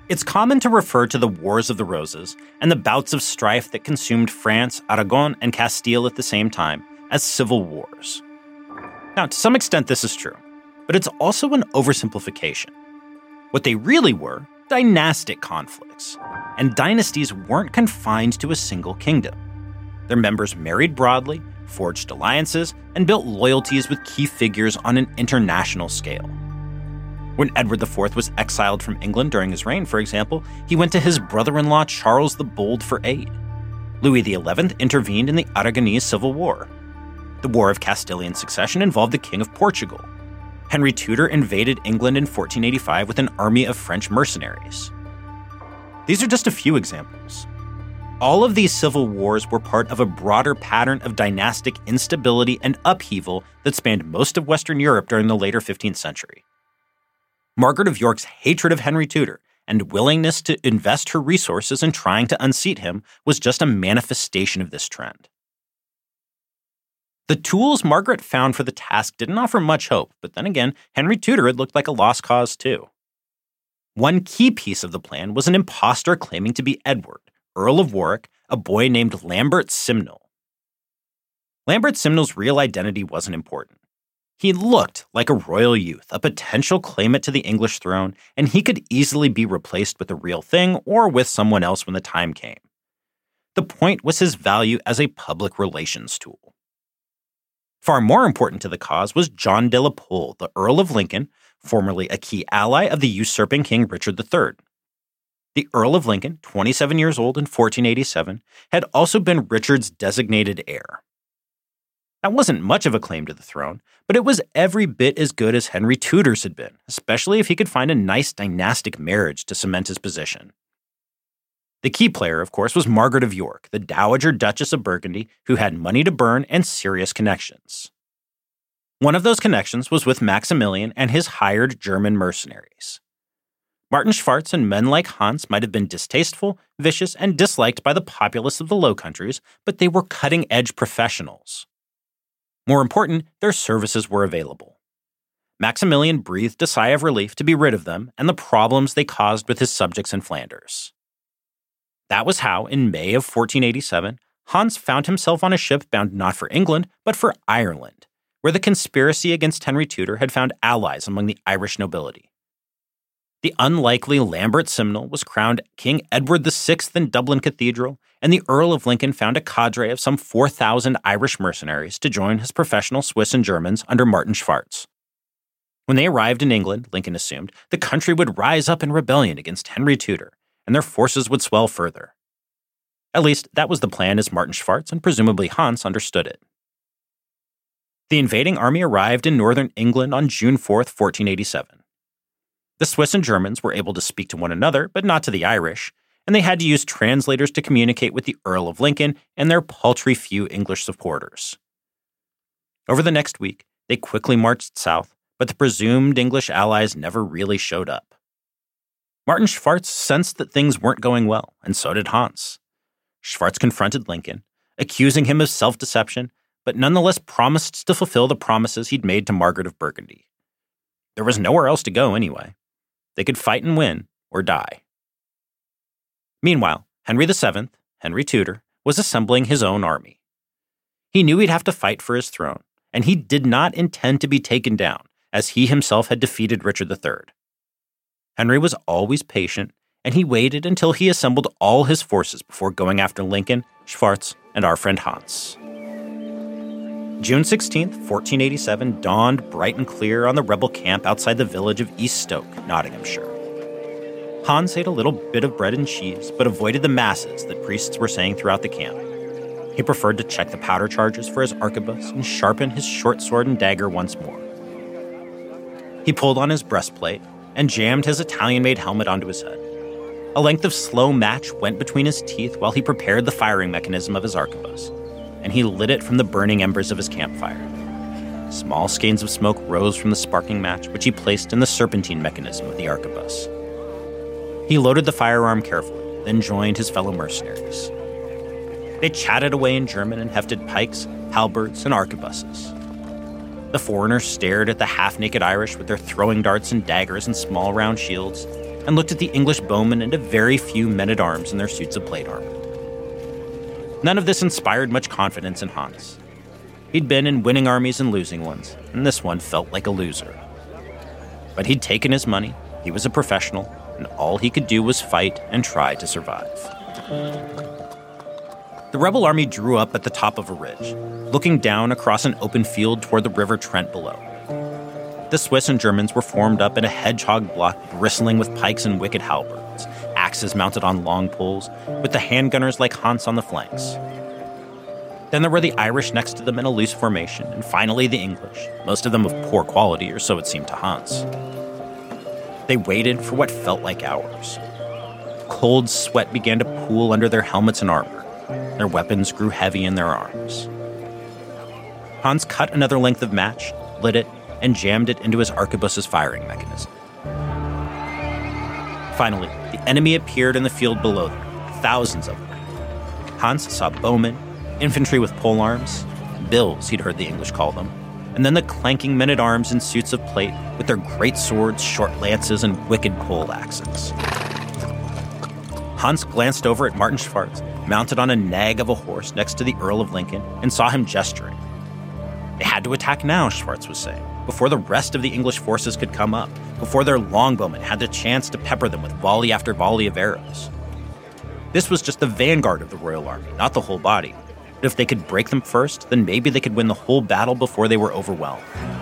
Speaker 2: It's common to refer to the Wars of the Roses and the bouts of strife that consumed France, Aragon, and Castile at the same time as civil wars. Now, to some extent, this is true, but it's also an oversimplification. What they really were, dynastic conflicts, and dynasties weren't confined to a single kingdom. Their members married broadly, forged alliances, and built loyalties with key figures on an international scale. When Edward the Fourth was exiled from England during his reign, for example, he went to his brother-in-law Charles the Bold for aid. Louis the Eleventh intervened in the Aragonese Civil War. The War of Castilian Succession involved the King of Portugal. Henry Tudor invaded England in fourteen eighty-five with an army of French mercenaries. These are just a few examples. All of these civil wars were part of a broader pattern of dynastic instability and upheaval that spanned most of Western Europe during the later fifteenth century. Margaret of York's hatred of Henry Tudor and willingness to invest her resources in trying to unseat him was just a manifestation of this trend. The tools Margaret found for the task didn't offer much hope, but then again, Henry Tudor had looked like a lost cause too. One key piece of the plan was an impostor claiming to be Edward, Earl of Warwick, a boy named Lambert Simnel. Lambert Simnel's real identity wasn't important. He looked like a royal youth, a potential claimant to the English throne, and he could easily be replaced with the real thing or with someone else when the time came. The point was his value as a public relations tool. Far more important to the cause was John de la Pole, the Earl of Lincoln, formerly a key ally of the usurping King Richard the Third. The Earl of Lincoln, twenty-seven years old in fourteen eighty-seven, had also been Richard's designated heir. That wasn't much of a claim to the throne, but it was every bit as good as Henry Tudor's had been, especially if he could find a nice dynastic marriage to cement his position. The key player, of course, was Margaret of York, the Dowager Duchess of Burgundy, who had money to burn and serious connections. One of those connections was with Maximilian and his hired German mercenaries. Martin Schwarz and men like Hans might have been distasteful, vicious, and disliked by the populace of the Low Countries, but they were cutting-edge professionals. More important, their services were available. Maximilian breathed a sigh of relief to be rid of them and the problems they caused with his subjects in Flanders. That was how, in May of fourteen eighty-seven, Hans found himself on a ship bound not for England, but for Ireland, where the conspiracy against Henry Tudor had found allies among the Irish nobility. The unlikely Lambert Simnel was crowned King Edward the Sixth in Dublin Cathedral, and the Earl of Lincoln found a cadre of some four thousand Irish mercenaries to join his professional Swiss and Germans under Martin Schwarz. When they arrived in England, Lincoln assumed, the country would rise up in rebellion against Henry Tudor, and their forces would swell further. At least, that was the plan as Martin Schwarz and presumably Hans understood it. The invading army arrived in northern England on June fourth, fourteen eighty-seven. The Swiss and Germans were able to speak to one another, but not to the Irish, and they had to use translators to communicate with the Earl of Lincoln and their paltry few English supporters. Over the next week, they quickly marched south, but the presumed English allies never really showed up. Martin Schwarz sensed that things weren't going well, and so did Hans. Schwarz confronted Lincoln, accusing him of self-deception, but nonetheless promised to fulfill the promises he'd made to Margaret of Burgundy. There was nowhere else to go anyway. They could fight and win, or die. Meanwhile, Henry the Seventh, Henry Tudor, was assembling his own army. He knew he'd have to fight for his throne, and he did not intend to be taken down, as he himself had defeated Richard the Third. Henry was always patient, and he waited until he assembled all his forces before going after Lincoln, Schwarz, and our friend Hans. June sixteenth, fourteen eighty-seven dawned bright and clear on the rebel camp outside the village of East Stoke, Nottinghamshire. Hans ate a little bit of bread and cheese, but avoided the masses that priests were saying throughout the camp. He preferred to check the powder charges for his arquebus and sharpen his short sword and dagger once more. He pulled on his breastplate and jammed his Italian-made helmet onto his head. A length of slow match went between his teeth while he prepared the firing mechanism of his arquebus, and he lit it from the burning embers of his campfire. Small skeins of smoke rose from the sparking match, which he placed in the serpentine mechanism of the arquebus. He loaded the firearm carefully, then joined his fellow mercenaries. They chatted away in German and hefted pikes, halberds, and arquebuses. The foreigners stared at the half-naked Irish with their throwing darts and daggers and small round shields, and looked at the English bowmen and a very few men-at-arms in their suits of plate armor. None of this inspired much confidence in Hans. He'd been in winning armies and losing ones, and this one felt like a loser. But he'd taken his money, he was a professional, and all he could do was fight and try to survive. The rebel army drew up at the top of a ridge, looking down across an open field toward the River Trent below. The Swiss and Germans were formed up in a hedgehog block bristling with pikes and wicked halberds, axes mounted on long poles, with the handgunners like Hans on the flanks. Then there were the Irish next to them in a loose formation, and finally the English, most of them of poor quality, or so it seemed to Hans. They waited for what felt like hours. Cold sweat began to pool under their helmets and armor. Their weapons grew heavy in their arms. Hans cut another length of match, lit it, and jammed it into his arquebus's firing mechanism. Finally, the enemy appeared in the field below them, thousands of them. Hans saw bowmen, infantry with polearms, bills he'd heard the English call them, and then the clanking men-at-arms in suits of plate with their great swords, short lances, and wicked pole axes. Hans glanced over at Martin Schwarz, mounted on a nag of a horse next to the Earl of Lincoln, and saw him gesturing. They had to attack now, Schwarz was saying, before the rest of the English forces could come up, before their longbowmen had the chance to pepper them with volley after volley of arrows. This was just the vanguard of the Royal Army, not the whole body. But if they could break them first, then maybe they could win the whole battle before they were overwhelmed.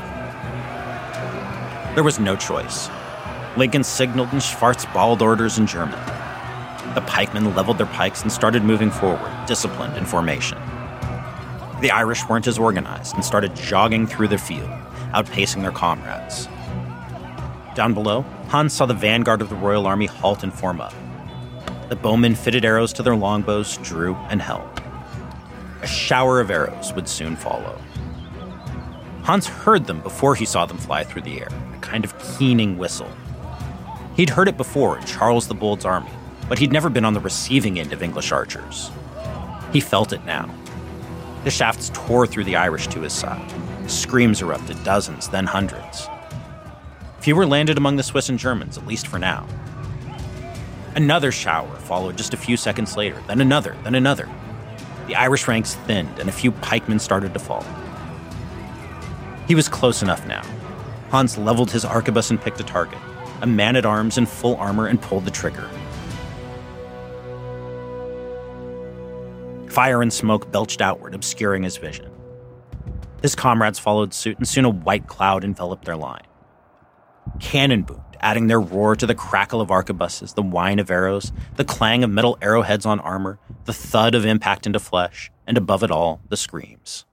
Speaker 2: There was no choice. Lincoln signaled and Schwarz bawled orders in German. The pikemen leveled their pikes and started moving forward, disciplined in formation. The Irish weren't as organized and started jogging through the field, outpacing their comrades. Down below, Hans saw the vanguard of the Royal Army halt and form up. The bowmen fitted arrows to their longbows, drew, and held. A shower of arrows would soon follow. Hans heard them before he saw them fly through the air, a kind of keening whistle. He'd heard it before in Charles the Bold's army, but he'd never been on the receiving end of English archers. He felt it now. The shafts tore through the Irish to his side. Screams erupted, dozens, then hundreds. Fewer landed among the Swiss and Germans, at least for now. Another shower followed just a few seconds later, then another, then another. The Irish ranks thinned, and a few pikemen started to fall. He was close enough now. Hans leveled his arquebus and picked a target, a man-at-arms in full armor, and pulled the trigger. Fire and smoke belched outward, obscuring his vision. His comrades followed suit, and soon a white cloud enveloped their line. Cannon boomed, adding their roar to the crackle of arquebuses, the whine of arrows, the clang of metal arrowheads on armor, the thud of impact into flesh, and above it all, the screams.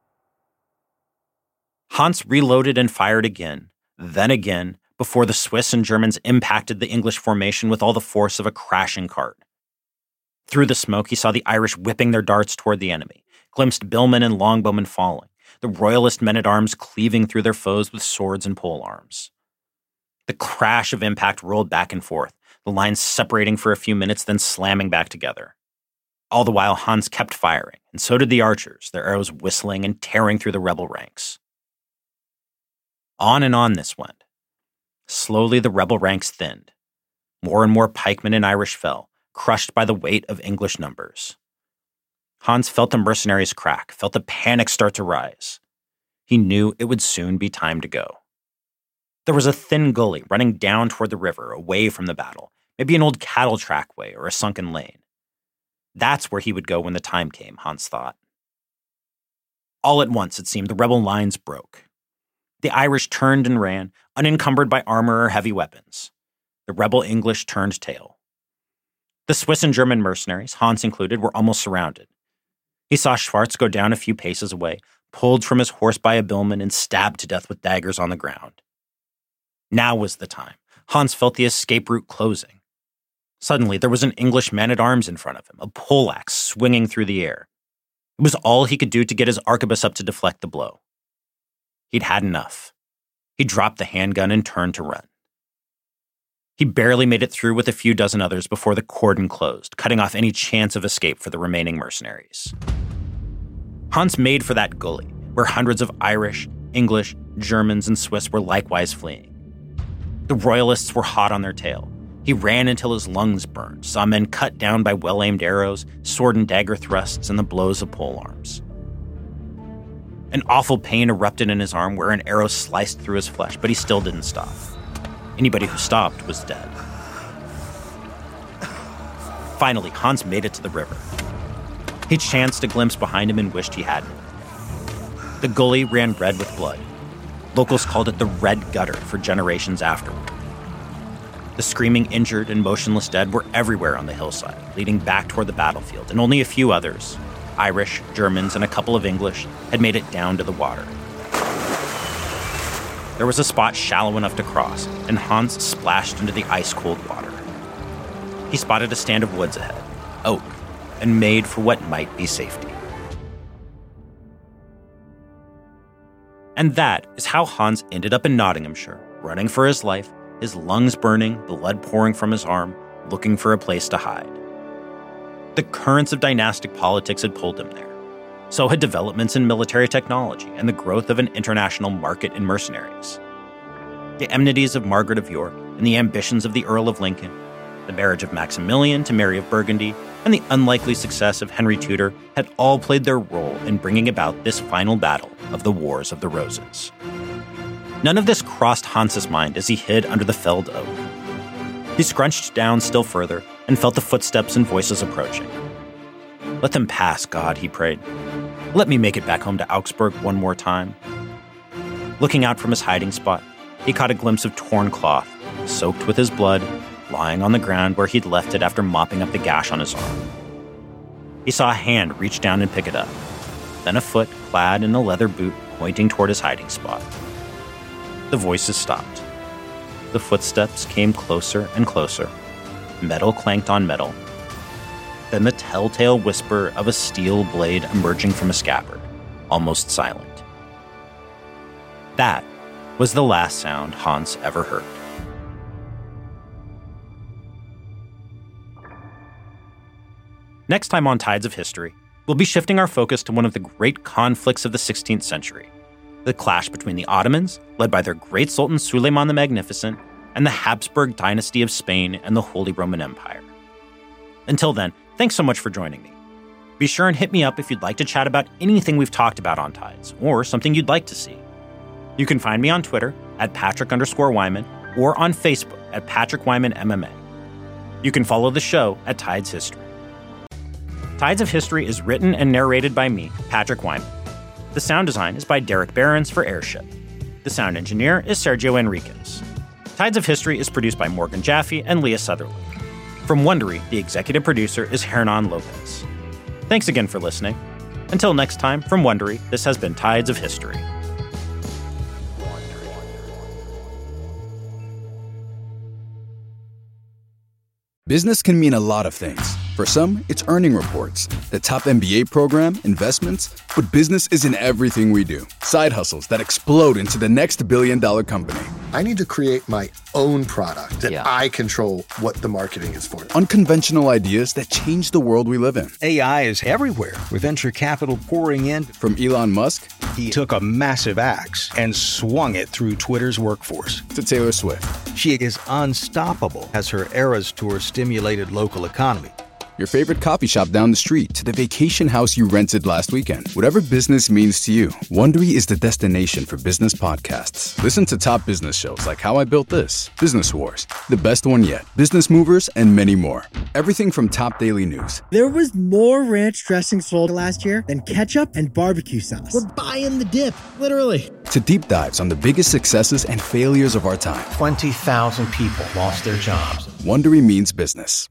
Speaker 2: Hans reloaded and fired again, then again, before the Swiss and Germans impacted the English formation with all the force of a crashing cart. Through the smoke, he saw the Irish whipping their darts toward the enemy, glimpsed billmen and longbowmen falling, the royalist men-at-arms cleaving through their foes with swords and polearms. The crash of impact rolled back and forth, the lines separating for a few minutes, then slamming back together. All the while, Hans kept firing, and so did the archers, their arrows whistling and tearing through the rebel ranks. On and on this went. Slowly, the rebel ranks thinned. More and more pikemen and Irish fell, crushed by the weight of English numbers. Hans felt the mercenaries crack, felt the panic start to rise. He knew it would soon be time to go. There was a thin gully running down toward the river, away from the battle, maybe an old cattle trackway or a sunken lane. That's where he would go when the time came, Hans thought. All at once, it seemed, the rebel lines broke. The Irish turned and ran, unencumbered by armor or heavy weapons. The rebel English turned tail. The Swiss and German mercenaries, Hans included, were almost surrounded. He saw Schwarz go down a few paces away, pulled from his horse by a billman and stabbed to death with daggers on the ground. Now was the time. Hans felt the escape route closing. Suddenly, there was an English man-at-arms in front of him, a poleaxe swinging through the air. It was all he could do to get his arquebus up to deflect the blow. He'd had enough. He dropped the handgun and turned to run. He barely made it through with a few dozen others before the cordon closed, cutting off any chance of escape for the remaining mercenaries. Hans made for that gully, where hundreds of Irish, English, Germans, and Swiss were likewise fleeing. The royalists were hot on their tail. He ran until his lungs burned, saw men cut down by well-aimed arrows, sword and dagger thrusts, and the blows of polearms. An awful pain erupted in his arm where an arrow sliced through his flesh, but he still didn't stop. Anybody who stopped was dead. Finally, Hans made it to the river. He chanced a glimpse behind him and wished he hadn't. The gully ran red with blood. Locals called it the Red Gutter for generations afterward. The screaming injured and motionless dead were everywhere on the hillside, leading back toward the battlefield, and only a few others, Irish, Germans, and a couple of English, had made it down to the water. There was a spot shallow enough to cross, and Hans splashed into the ice-cold water. He spotted a stand of woods ahead, oak, and made for what might be safety. And that is how Hans ended up in Nottinghamshire, running for his life, his lungs burning, blood pouring from his arm, looking for a place to hide. The currents of dynastic politics had pulled him there. So had developments in military technology and the growth of an international market in mercenaries. The enmities of Margaret of York and the ambitions of the Earl of Lincoln, the marriage of Maximilian to Mary of Burgundy, and the unlikely success of Henry Tudor had all played their role in bringing about this final battle of the Wars of the Roses. None of this crossed Hans's mind as he hid under the felled oak. He scrunched down still further and felt the footsteps and voices approaching. Let them pass, God, he prayed. Let me make it back home to Augsburg one more time. Looking out from his hiding spot, he caught a glimpse of torn cloth, soaked with his blood, lying on the ground where he'd left it after mopping up the gash on his arm. He saw a hand reach down and pick it up, then a foot clad in a leather boot pointing toward his hiding spot. The voices stopped. The footsteps came closer and closer. Metal clanked on metal. Then the telltale whisper of a steel blade emerging from a scabbard, almost silent. That was the last sound Hans ever heard. Next time on Tides of History, we'll be shifting our focus to one of the great conflicts of the sixteenth century, the clash between the Ottomans, led by their great Sultan Suleiman the Magnificent, and the Habsburg dynasty of Spain and the Holy Roman Empire. Until then, thanks so much for joining me. Be sure and hit me up if you'd like to chat about anything we've talked about on Tides, or something you'd like to see. You can find me on Twitter at Patrick underscore Wyman, or on Facebook at Patrick Wyman M M A. You can follow the show at Tides History. Tides of History is written and narrated by me, Patrick Wyman. The sound design is by Derek Behrens for Airship. The sound engineer is Sergio Enriquez. Tides of History is produced by Morgan Jaffe and Leah Sutherland. From Wondery, the executive producer is Hernan Lopez. Thanks again for listening. Until next time, from Wondery, this has been Tides of History.
Speaker 4: Business can mean a lot of things. For some, it's earning reports, the top M B A program, investments, but business isn't everything we do. Side hustles that explode into the next billion-dollar company.
Speaker 6: I need to create my own product that
Speaker 7: yeah.
Speaker 6: I control what the marketing is for.
Speaker 4: Unconventional ideas that change the world we live in.
Speaker 7: A I is everywhere, with venture capital pouring in.
Speaker 4: From Elon Musk,
Speaker 7: he took a massive axe and swung it through Twitter's workforce.
Speaker 4: To Taylor Swift.
Speaker 7: She is unstoppable as her Eras Tour stimulated local economy.
Speaker 4: Your favorite coffee shop down the street to the vacation house you rented last weekend. Whatever business means to you, Wondery is the destination for business podcasts. Listen to top business shows like How I Built This, Business Wars, The Best One Yet, Business Movers, and many more. Everything from top daily news.
Speaker 8: There was more ranch dressing sold last year than ketchup and barbecue sauce. We're buying the dip, literally.
Speaker 4: To deep dives on the biggest successes and failures of our time.
Speaker 9: twenty thousand people lost their jobs.
Speaker 4: Wondery means business.